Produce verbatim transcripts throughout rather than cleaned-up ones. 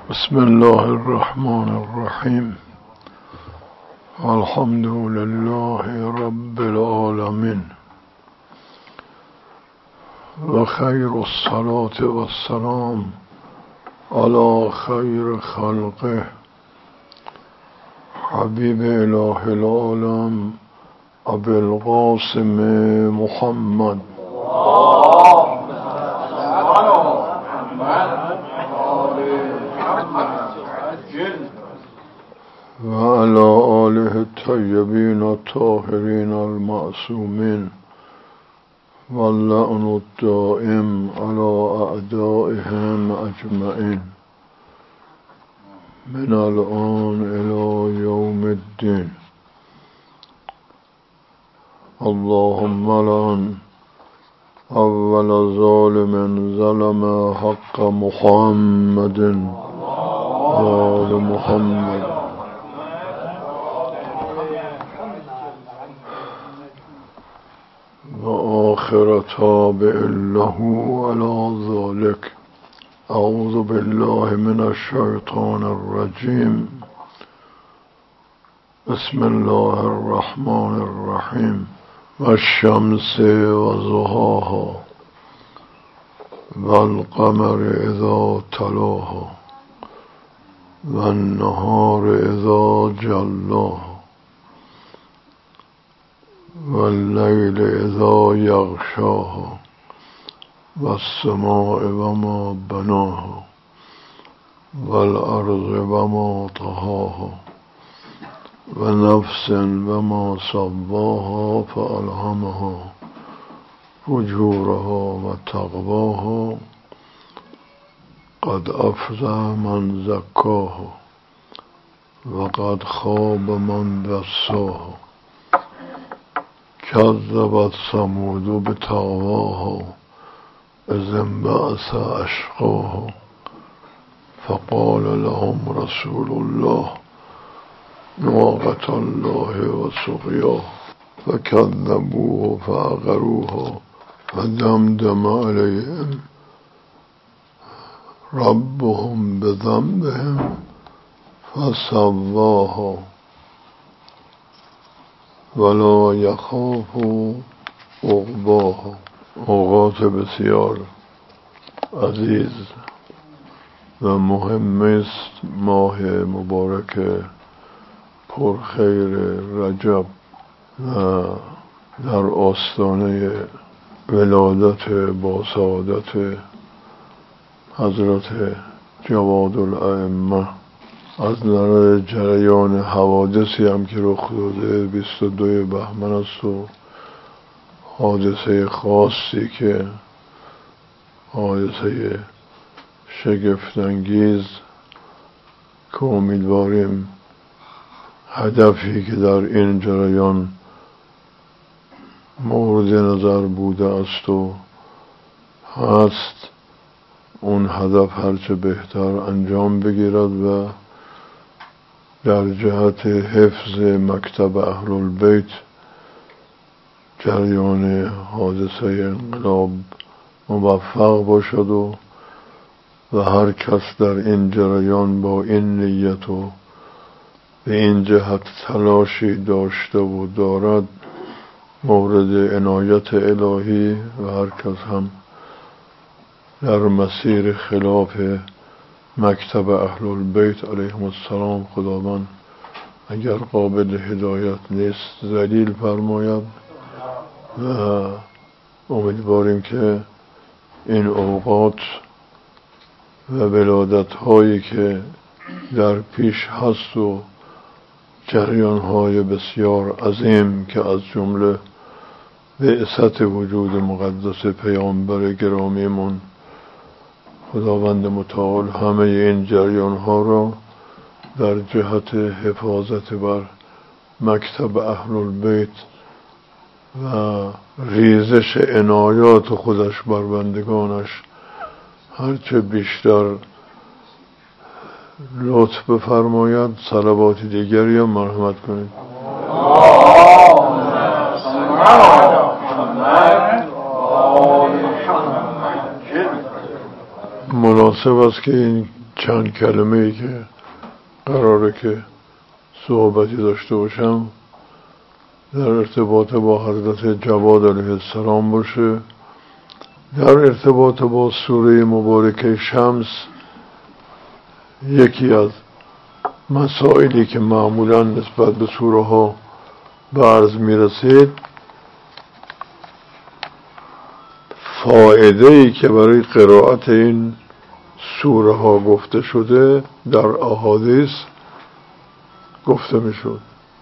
بسم الله الرحمن الرحیم. الحمد لله رب العالمین و خیر الصلاة و السلام علی خیر خلقه حبیب اله العالم ابی القاسم محمد و علی آله الطیبین الطاهرین المعصومین واللعن الدائم علی اعدائهم اجمعین من الآن الی یوم الدین. اللهم لعن اول ظالم ظلم حق محمد و آل محمد و آخر تابع له على ذلك. اعوذ بالله من الشیطان الرجیم. بسم الله الرحمن الرحیم. والشمس وضحاها والقمر اذا تلاها والنهار اذا جلاها واللیل اذا یغشاها والسماء وما بناها والارض وما طحاها ونفس وما سواها فألهمها فجورها وتقواها قد أفلح من زكاها وقد خاب من دساها. كذبت ثمود بطغواها إذ انبعث أشقاها فقال لهم رسول الله ناقة الله وسقياها فكذبوه فعقروها فدمدم عليهم ربهم بذنبهم فسواها ولا یخاف عقباها. اوقات بسیار عزیز و مهم است ماه مبارک پرخیر رجب و در آستانه ولادت با سعادت حضرت جواد الائمه. از نظر جریان حوادثی هم که رخ داده بیست و دوی بهمن است و حادثه خاصی که حادثه شگفت‌انگیز که امیدواریم هدفی که در این جریان مورد نظر بوده است و هست اون هدف هرچه بهتر انجام بگیرد و در جهت حفظ مکتب اهل البیت جریان حادثه انقلاب موفق باشد و و هر کس در این جریان با این نیت و به این جهت تلاشی داشته و دارد مورد عنایت الهی و هر کس هم در مسیر خلاف مکتب اهل البیت علیهم السلام خداوند اگر قابل هدایت نیست ذلیل فرماید و امیدواریم که این اوقات و ولادت هایی که در پیش هست و جریان های بسیار عظیم که از جمله بعثت وجود مقدس پیامبر گرامیمون خداوند متعال همه این جریان ها را در جهت حفاظت بر مکتب اهل البیت و ریزش عنایات خودش بر بندگانش هرچه بیشتر لطف بفرماید. صلوات دیگری هم مرحمت کنید. مناسب است که این چند کلمه ای که قراره که صحبتی داشته باشم در ارتباط با حضرت جواد علیه السلام باشه، در ارتباط با سوره مبارکه شمس. یکی از مسائلی که معمولا نسبت به سوره ها به عرض می رسید، فایده ای که برای قرائت این سوره ها گفته شده در احادیث گفته می شد.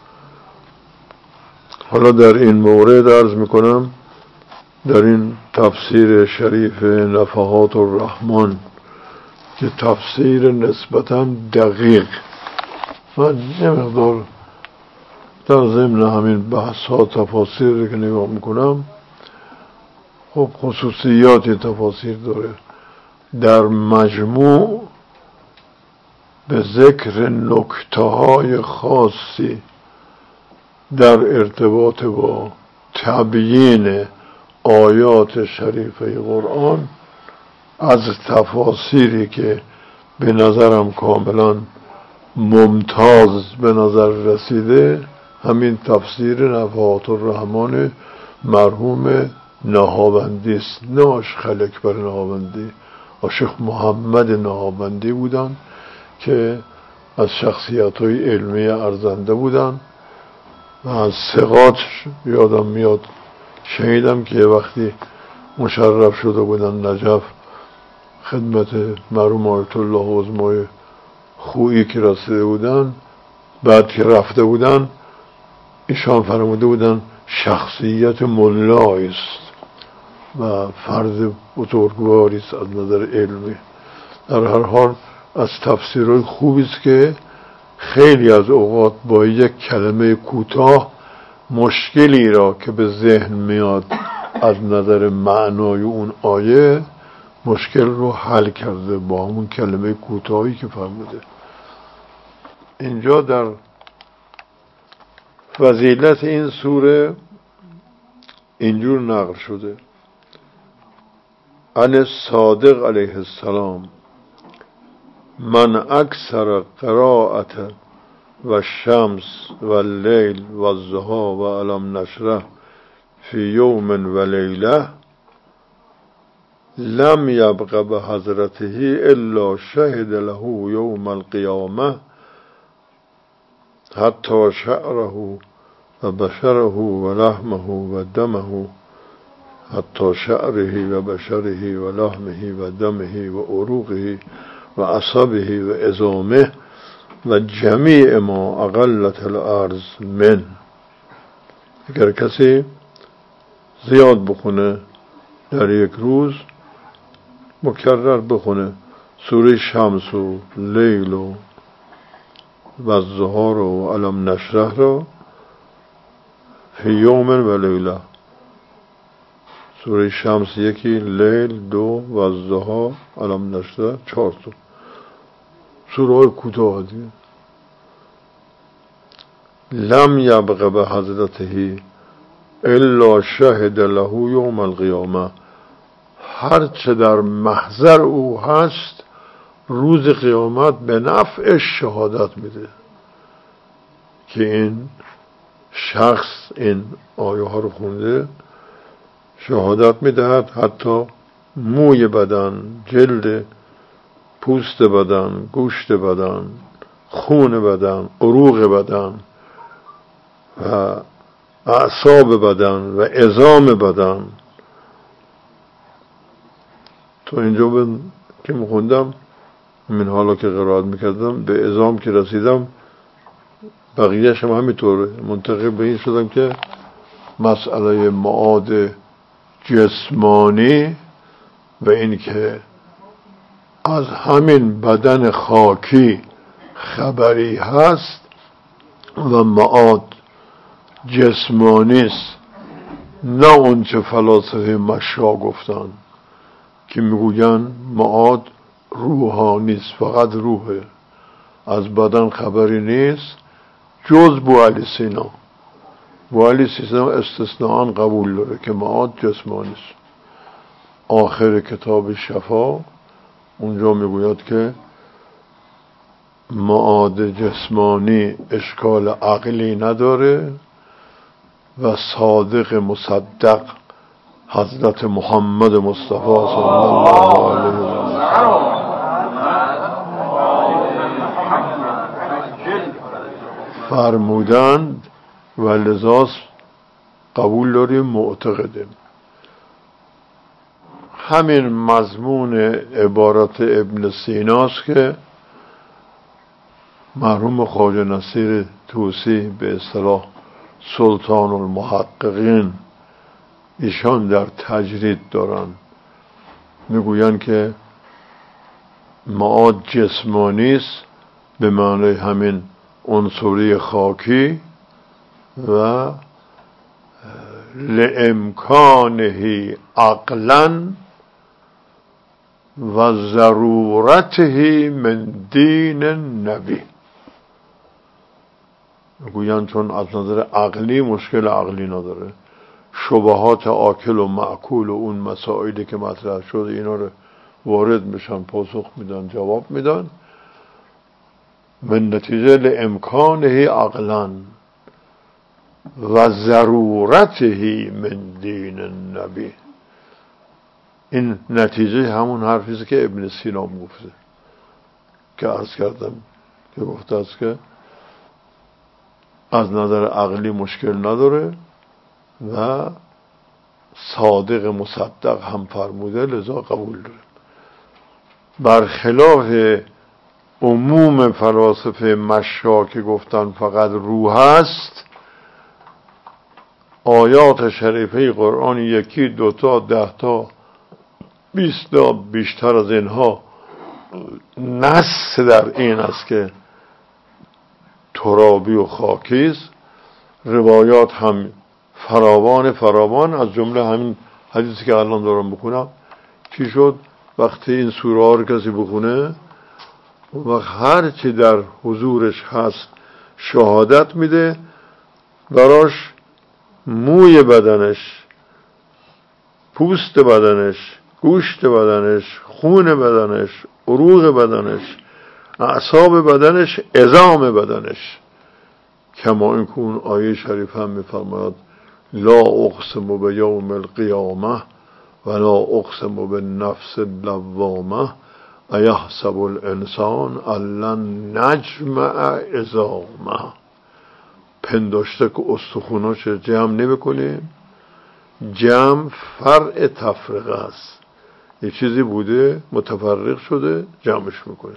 حالا در این مورد عرض می کنم در این تفسیر شریف نفحات الرحمن که تفسیر نسبتاً دقیق، من یه مقدار در ضمن همین بحث ها تفاسیر که نگاه میکنم، خب خصوصیات تفاسیر داره. در مجموع به ذکر نکته های خاصی در ارتباط با تبیین آیات شریفه قرآن از تفاسیری که به نظرم کاملا ممتاز به نظر رسیده، همین تفسیر نفحات الرحمن مرحوم نهاوندی است. نه آشیخ اکبر نهاوندی، آشیخ محمد نهاوندی بودن که از شخصیت های علمی ارزنده بودن و از ثقات یادم میاد شنیدم که وقتی مشرف شده بودن نجف خدمت مرحوم آیت الله عظمای خویی که رسیده بودن، بعد که رفته بودن ایشان فرموده بودن شخصیت ملایی است و فرد بزرگواری است از نظر علمی. در هر حال از تفسیرهای خوبی است که خیلی از اوقات با یک کلمه کوتاه مشکلی را که به ذهن میاد از نظر معنای اون آیه مشکل رو حل کرده با همون کلمه کوتاهی که فرموده. اینجا در فضیلت این سوره اینجور نقل شده: عن صادق علیه السلام من اکثر قراءت و شمس و اللیل و الضحی و الم نشرح فی یوم و لیله لم یبق به حضرته الا شهد له یوم القیامه حتی شعره و بشره و لحمه و دمه حتی شعره و بشره و لحمه و دمه و عروقه و عصبه و عظامه و جمیع ما اقلت الارض من. اگر کسی زیاد بخونه در یک روز مکرر بخونه سوره شمس و لیل و والضحی و الم نشرح رو فی یوم و لیله، سوره شمس یکی، لیل دو، والضحی الم نشرح چهار تا سوره های کوتاه دیگه. لم یبق به حضرته الا شهد له یوم القیامه، هر چه در محضر او هست روز قیامت به نفع شهادت میده که این شخص این آیه ها رو خونده. شهادت میدهد حتی موی بدن، جلد، پوست بدن، گوشت بدن، خون بدن، عروق بدن و اعصاب بدن و عظام بدن. تو اینجا من که میخوندم من حالا که قرائت میکردم به عظام که رسیدم بقیه‌اش هم همینطوره، منتقل به این شدم که مسئله معاد جسمانی و این که از همین بدن خاکی خبری هست و معاد جسمانی است، نه اون چه فلاسفه مشا گفتن که میگوین معاد روحانی است، فقط روحه، از بدن خبری نیست جز بو علی سینا. بو علی سینا استثناء قبول داره که معاد جسمانی است. آخر کتاب شفا اونجا میگوید که معاد جسمانی اشکال عقلی نداره و صادق مصدق حضرت محمد مصطفی صلی الله علیه و سلم فرمودند و لذا قبول داریم، معتقدیم. همین مضمون عبارت ابن سیناست که مرحوم خواجه نصیر طوسی به اصطلاح سلطان المحققین ایشان در تجرید دارن، میگویند که معاد جسمانی است به معنی همین عنصری خاکی و لامکانه عقلا و ضرورته من دین نبی. میگویند چون از نظر عقلی مشکل عقلی نداره، شبهات آکل و معکول و اون مسائلی که مطرح شده اینا رو وارد میشن، پاسخ میدن، جواب میدن، من نتیجه لامکانه عقلا و ضرورته من دین نبی. این نتیجه همون حرفیست که ابن سینا گفته که عرض کردم که گفته است که از نظر عقلی مشکل نداره و صادق مصدق هم فرموده، لذا قبول داره. برخلاف عموم فلاسفه مشا که گفتن فقط روح است، آیات شریفه قرآن یکی دوتا دهتا بیستا بیشتر از اینها نص در این است که ترابی و خاکی است. روایات هم فراوان فراوان، از جمله همین حدیثی که الان دارم بخونم. چی شد؟ وقتی این سوره ها رو کسی بخونه و هر چی در حضورش هست شهادت میده، براش موی بدنش، پوست بدنش، گوشت بدنش، خون بدنش، عروق بدنش، اعصاب بدنش، عظام بدنش، کما این که اون آیه شریف هم میفرماید لا اقسم بیوم القیامه ولا اقسم بالنفس اللوامه ایحسب الانسان ان نجمع عظامه. پنداشته که استخوناش جمع نمیکنیم، جمع فرع تفرقه است، یه چیزی بوده متفرق شده جمعش میکنیم.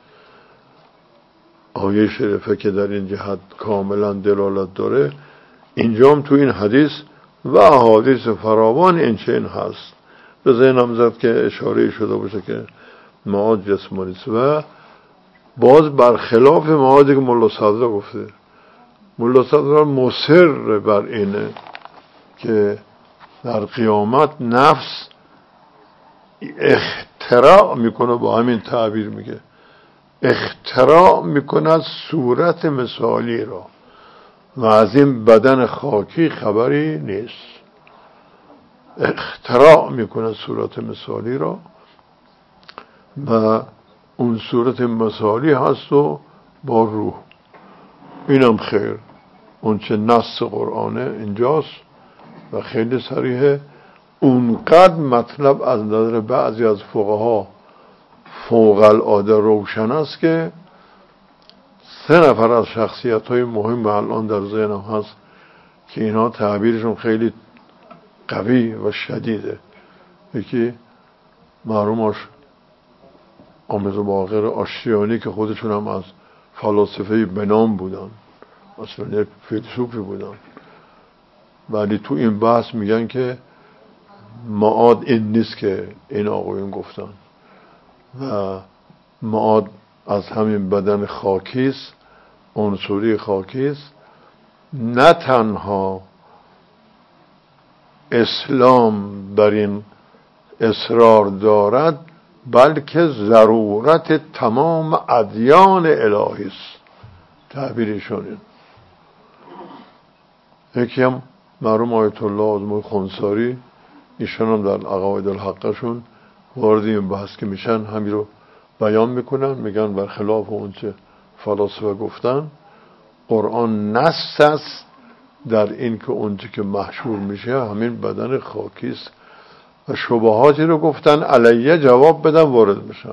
آیه شریفه که در این جهت کاملا دلالت داره، اینجام تو این حدیث و احادیث فراوان این چنین هست. به ذهنم زد که اشاره شده باشه که معاد جسمانی است و باز برخلاف معادی که مولا صدرا گفته. مولا صدرا مصر بر اینه که در قیامت نفس اختراع میکنه، با همین تعبیر میگه اختراع میکنه صورت مثالی را و از این بدن خاکی خبری نیست. اختراع میکنه صورت مثالی را و اون صورت مثالی هست و با روح. اینم خیر، اون چه نص قرآنه اینجاست و خیلی صریحه. اونقدر مطلب از نظر بعضی از فقها فوق العاده روشن است که سه نفر از شخصیت های مهم الان در ذهنم هست که اینا تعبیرشون خیلی قوی و شدیده. یکی مرحوم آمد باقر آشتیانی که خودشون هم از فلاسفه بنام بودن، اصلا یک فیلسوفی بودن، ولی تو این بحث میگن که معاد این نیست که این آقایون گفتن و معاد از همین بدن خاکیست، عنصری خاکیست. نه تنها اسلام بر این اصرار دارد بلکه ضرورت تمام ادیان الهی است. تعبیرشون این. یکی هم مرحوم آیت الله آزمون خونساری، ایشان هم در عقاید الحقشون وارد این بحث که میشن همین رو بیان میکنن، میگن برخلاف اون چه فلاسفه گفتن قرآن نص است در این که اونچه که محشور میشه همین بدن خاکی است و شبهاتی رو گفتن علیه جواب بدن وارد میشن.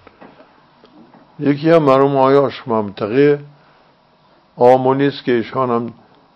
یکی هم مرحوم آیاش منطقه آمونی است که ایشان هم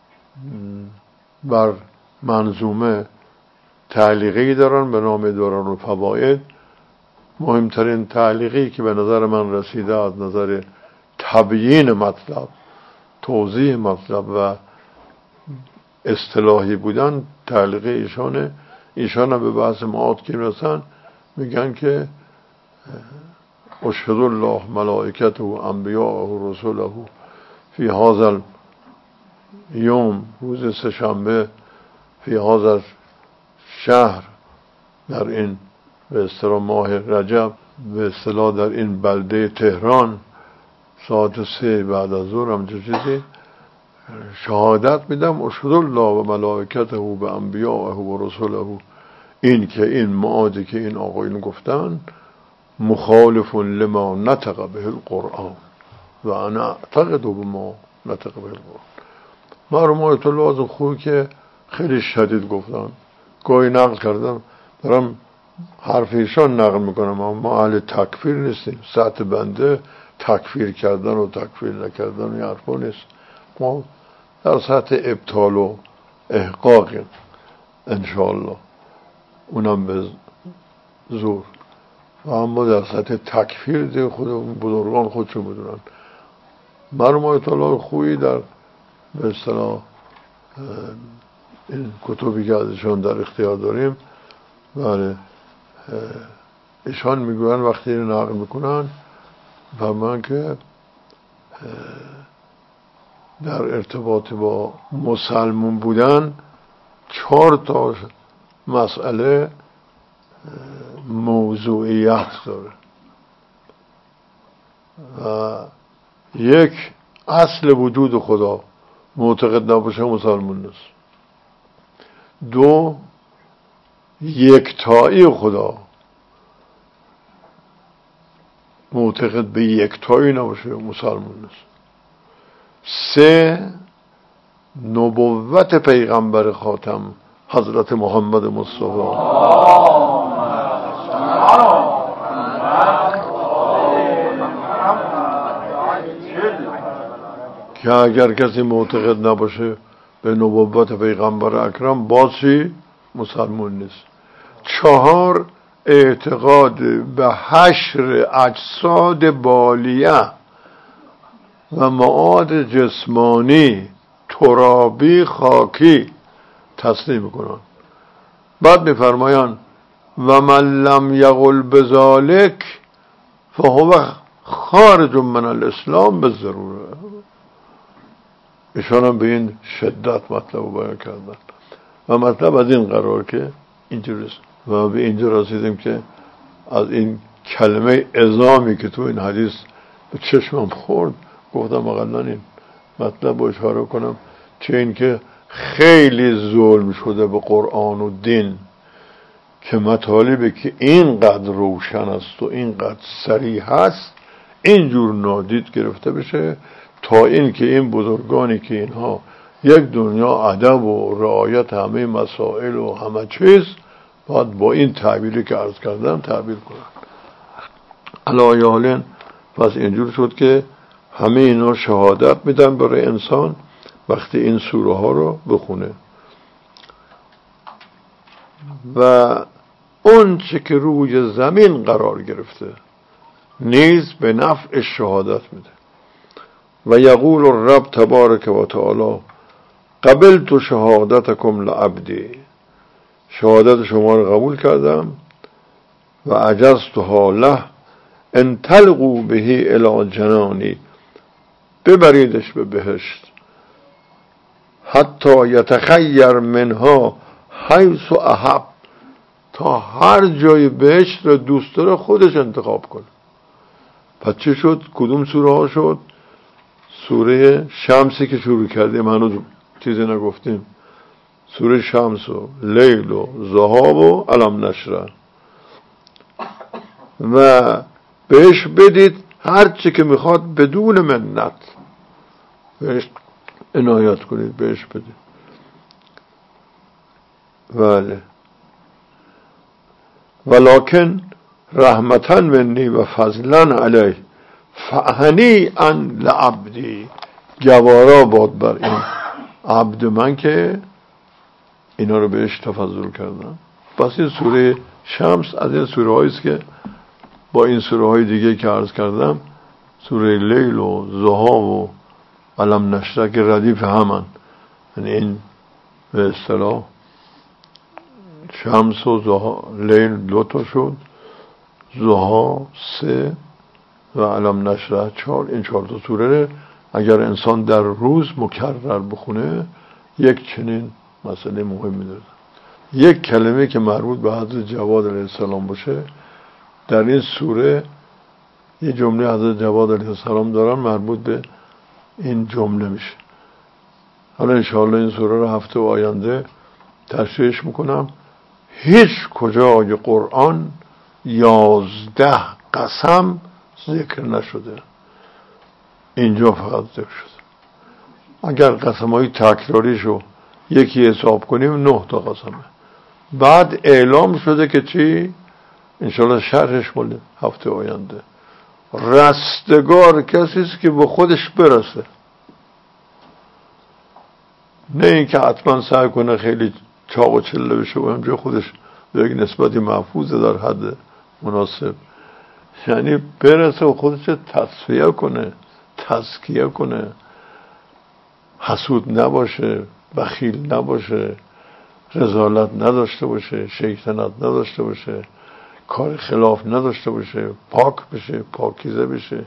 بر منظومه تعلیقی دارن به نام دوران و فواید. مهمترین تعلیقی که به نظر من رسیده از نظر تبیین مطلب، توضیح مطلب و اصطلاحی بودن تعلیق ایشانه. ایشان هم به بحث معاد که میرسن میگن که اشهد الله ملائکته و انبیاءه و رسوله فی هذا یوم، روز سه‌شنبه، فی هذا شهر، در این به اصطلاح ماه رجب، به اصطلاح در این بلده تهران، ساعت سه بعد از ظهر همچه چیزی شهادت میدم اشهد الله و ملائکته و به انبیاءه و رسوله، این که این معادی که این آقایون گفتن مخالف لما نطق به القرآن و انا اعتقد به ما نطق به القرآن. مرحوم آیت الله از خوبی که خیلی شدید گفتن، گاهی نقل کردم دارم حرف ایشان نقل میکنم، اما ما اهل تکفیر نیستیم. سطح بنده تکفیر کردن و تکفیر نکردن و حرفا نیست. ما در سطح ابطال و احقاق انشاءالله، اونم به زور، و اما در سطح تکفیر دیگه خود بزرگان خودشون بدونن. مرحوم آیت الله خویی در به اصطلاح این کتبی که ازشان در اختیار داریم، بله، ایشان میگوین وقتی این نقل میکنن فرمان که در ارتباط با مسلمون بودن چهار تا مسئله موضوعیت داره و یک، اصل وجود خدا معتقد نباشه مسلمان نیست. دو، یکتایی خدا معتقد به یکتایی نباشه مسلمان نیست. سه، نبوت پیغمبر خاتم حضرت محمد مصطفی که اگر کسی معتقد نباشه به نبوت پیغمبر اکرم بازی مسلمان نیست. چهار، اعتقاد به حشر اجساد بالیه و معاد جسمانی ترابی خاکی تسلیم کنن. بعد میفرمایند و من لم یقل بذالک فهو خارج من الاسلام بالضروره. ایشان هم به این شدت مطلب رو بیان کردن و مطلب از این قرار که اینجوریست و به اینجا رسیدیم که از این کلمه عظامی که تو این حدیث به چشمم خورد گفتم اقلا این مطلب رو اشاره کنم، چه این که خیلی ظلم شده به قرآن و دین که مطالبی که اینقدر روشن است و اینقدر صریح است اینجور نادید گرفته بشه، تا این که این بزرگانی که اینها یک دنیا ادب و رعایت همه مسائل و همه چیز باید با این تعبیری که عرض کردم تعبیر کنن. علی حال پس اینجور شد که همه اینا شهادت میدن برای انسان وقتی این سوره ها رو بخونه و اون چه که روی زمین قرار گرفته نیز به نفع شهادت میده. و یقول الرب تبارک و تعالی قبلت شهادتکم لعبدی، شهادت شما رو قبول کردم و عجزتها له ان تلقوا به الی جنانی، ببریدش به بهشت حتی یتخیر منها حیث احب، تا هر جای بهشت رو دوست داره خودش انتخاب کنه. پس چه شد؟ کدوم سوره ها شد؟ سوره شمسی که شروع کردیم هنوز چیزی نگفتیم، سوره شمس و لیل و ضحی و علم نشره، و بهش بدید هر چی که میخواد بدون منت بهش عنایت کنید، بهش بدید. بله. ولکن رحمتاً منی و فضلاً علیه فهنیئاً لعبدی، گوارا باد بر این عبد من که اینا رو بهش تفضل کردم. پس این سوره شمس از این سوره هایی است که با این سوره های دیگه که عرض کردم، سوره لیل و ضحی و علم نشرح که ردیف همن، یعنی این به اصطلاح شمس و ضحی، لیل دو تا شد، ضحی سه و علم نشرح چهار. این چهار تا سوره اگر انسان در روز مکرر بخونه یک چنین مسئله مهمی داره. یک کلمه که مربوط به حضرت جواد علیه السلام باشه در این سوره، یه جمله حضرت جواد علیه السلام دارن مربوط به این جمله میشه. حالا انشاءالله این سوره رو هفته آینده تشریحش میکنم. هیچ کجای قرآن یازده قسم ذکر نشده، اینجا فقط ذکر شده. اگر قسم های تکراریشو یکی حساب کنیم نه تا قسمه. بعد اعلام شده که چی؟ انشاءالله شرحش مال هفته آینده. رستگار کسی است که به خودش برسه، نه اینکه حتما سعی کنه خیلی چاق و چله بشه و همجا خودش به یک نسبتی محفوظه در حد مناسب. یعنی برسه و خودش تصفیه کنه، تزکیه کنه، حسود نباشه، بخیل نباشه، رذالت نداشته باشه، شیطنت نداشته باشه، کار خلاف نداشته باشه، پاک بشه، پاکیزه بشه.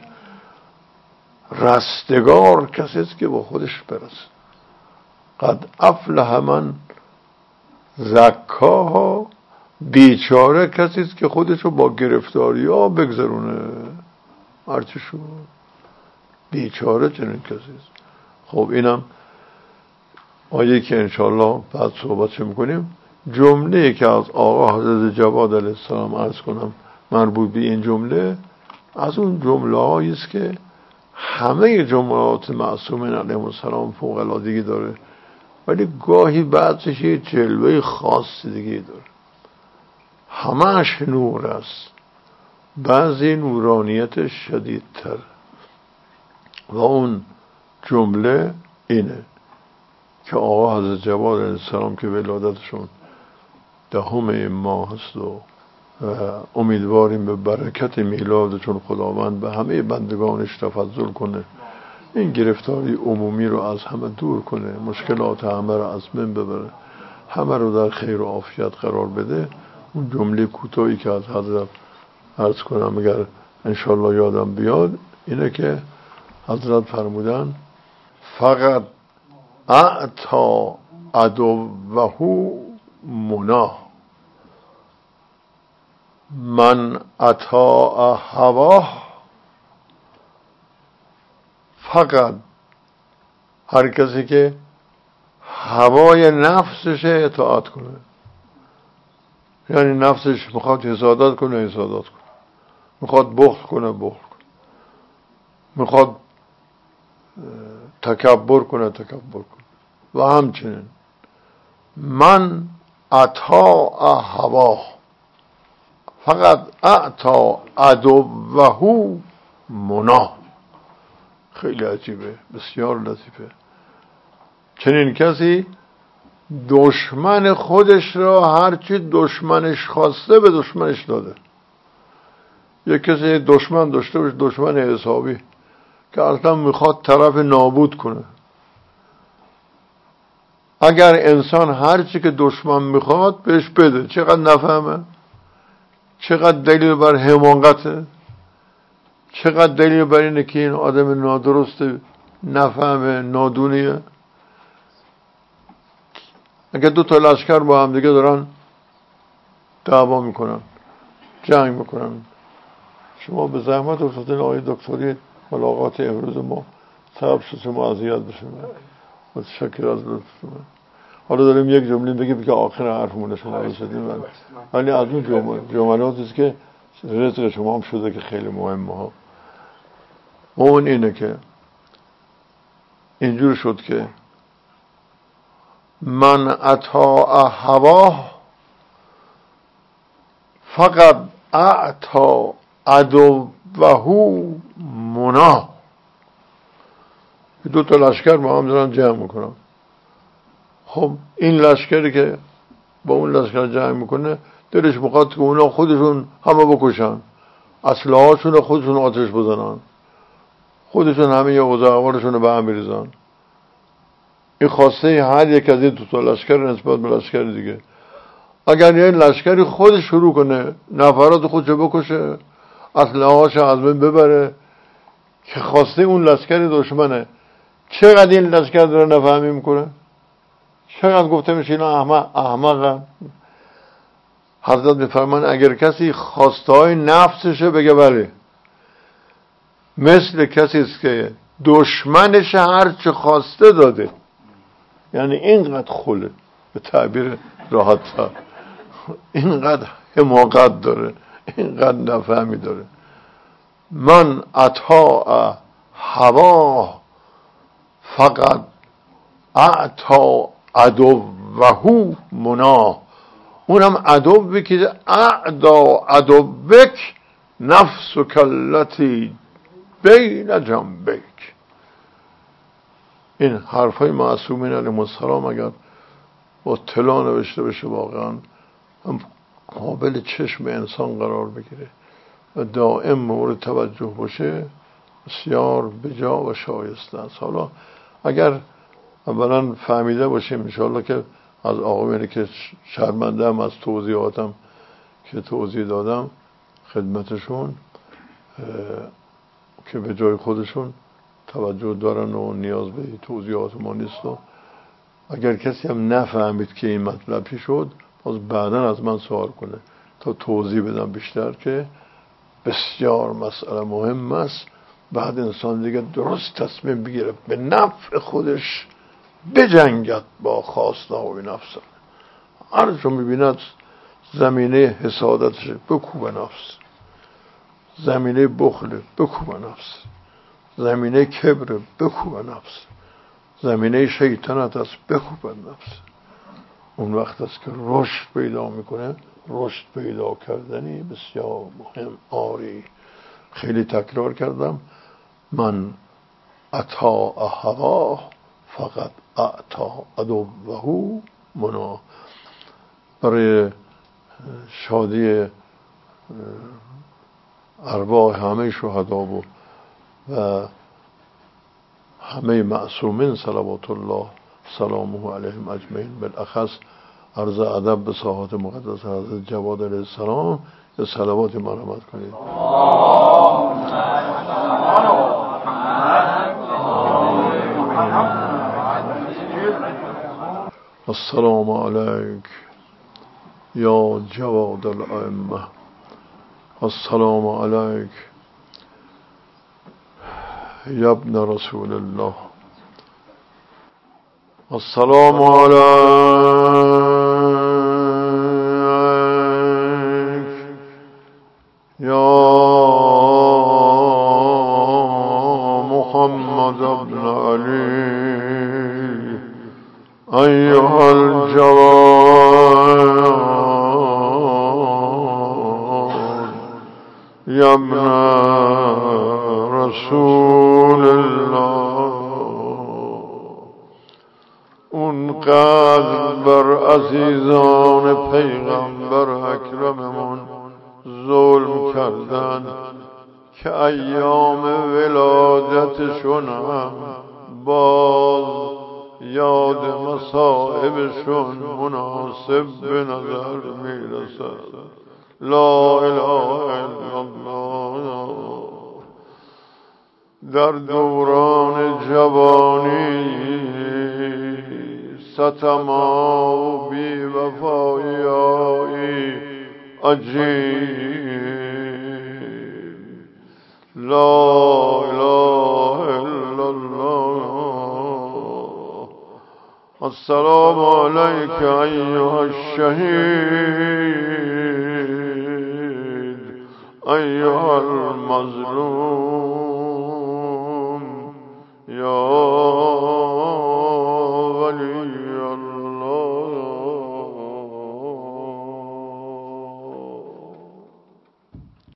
رستگار کسی است که با خودش برسه. قد افلح من زکاها، بیچاره کسی است که خودشو با گرفتاری ها بگذرونه. هرچی شو بیچاره چنین کسی است. خب اینم آیه که انشاءالله بعد صحبتش میکنیم. جمله که از آقا حضرت جواد علیه السلام عرض کنم مربوط به این جمله، از اون جمله هایی است که همه جملات معصومین علیهم السلام فوق العادگی داره، ولی گاهی بعضش یه جلوه خاص دیگه داره. همه‌اش نور است، بعضی نورانیت شدیدتر. و اون جمله اینه که آقا حضرت جواد علیه السلام که ولادتشون دهم ماه هست و امیدواریم به برکت میلاد چون خداوند به همه بندگانش تفضل کنه، این گرفتاری عمومی رو از همه دور کنه، مشکلات همه رو از من ببره، همه رو در خیر و عافیت قرار بده. اون جمله کوتاهی که از حضرت عرض کنم اگر انشالله یادم بیاد اینه که حضرت فرمودن فقط اعطا عدوه منا من اطاع هواه، فقط هر کسی که هوای نفسش اطاعت کنه، یعنی نفسش میخواد حسادت کنه حسادت کنه، میخواد بخل کنه بخل کنه، میخواد تکبر کنه تکبر کنه. و همچنین من اطاع هواه، فقط اعطا عدوه منا. خیلی عجیبه، بسیار لطیفه. چنین کسی دشمن خودش را هرچی دشمنش خواسته به دشمنش داده. یک کسی دشمن داشته باشه، دشمن حسابی که اصلا میخواد طرف نابود کنه، اگر انسان هرچی که دشمن میخواد بهش بده، چقدر نفهمه، چقدر دلیل بر حماقته، چقدر دلیل بر اینه که این آدم نادرسته، نفهمه، نادونیه. اگر دو تا لشکر با هم دیگه دارن دعوا میکنن، جنگ میکنن، شما به زحمت افتادین آقای دکتری ملاقات امروز ما سبب شد شما اذیت بشیم، متشکر از لطفتون. حالا داریم یک جمله بگیم که آخر حرفمون شما رسیدیم، ولی از اون جمله جملاتی است که رزق شما هم شده که خیلی مهمه ها. اون اینه که اینجور شد که من اطاع هواه فقط اعطا عدوه منا. دو تا لشکر با هم دارن جمع میکنن. خب این لشکری که با اون لشکر جمع میکنه دلش میخواد که اونا خودشون همه بکشن، اسلحه هاشون خودشون آتش بزنن، خودشون همه یه اوضاعوارشون رو به هم بریزن. این خواسته هر یک از این دو تا لشکر نسبت به لشکر دیگه. اگر یه لشکری خودش شروع کنه نفرات خودشو بکشه، اسلحه هاشو از بین ببره، که خواسته اون لشکر دشمنه، چقدر این لشکر داره نفهمی میکنه، چقدر گفته میشه اینا احمق احمقن. حضرت میفرمان اگر کسی خواسته های نفسشه بگه بله، مثل کسی است که دشمنش هر چه خواسته داده، یعنی اینقدر خله، به تعبیر راحت تر، اینقدر حماقت داره، اینقدر نفهمی داره. من اطاع هواه فقط اعطا عدوه منا. اونم عدوی که اعدا عدوک نفس و کلتی بین جنبک. این حرفای معصومین علیهم السلام اگر با طلا نوشته بشه واقعا هم قابل چشم انسان قرار بگیره و دائم مورد توجه باشه، بسیار بجا و شایسته است. حالا اگر اولا فهمیده باشیم انشاءالله که از آقایونی که شرمنده هم از توضیحاتم که توضیح دادم خدمتشون که به جای خودشون توجه دارن و نیاز به توضیحات ما نیست، و اگر کسی هم نفهمید که این مطلب چی شد باز بعدا از من سوال کنه تا توضیح بدم بیشتر، که بسیار مسئله مهم است. بعد انسان دیگه درست تصمیم بگیره به نفع خودش بجنگد با خواسته های نفس. هر چون میبیند زمینه حسادتش بکوب نفس، زمینه بخل بکوب نفس، زمینه کبر بکوب نفس، زمینه شیطنت است بکوب نفس. اون وقت است که رشد پیدا میکنه. رشد پیدا کردنی بسیار مهم. آری خیلی تکرار کردم، من اطاع هواه فقط اعطا عدوه منا. برای شادی ارواح همه شهدا و همه معصومین صلوات الله سلامه علیهم اجمعین، بالاخص عرض ادب به ساحات مقدس حضرت جواد علیه السلام یا صلوات مرحمت کنید. السلام علیک یا جواد الائمه، السلام علیک یا ابن رسول الله، السلام علیک یا محمد ابن علی ایها الجواد یا ابن رسول الله. اونقدر بر عزیزان پیغمبر اکرممون ظلم کردن که ایام ولادتشون هم باز یاد مصائبشون مناسب به نظر میرسد. لا اله الا الله. در دوران جوانی ستما و بی وفایی عجیب. لا اله الا الله. السلام علیک ایها الشهید ایها المظلوم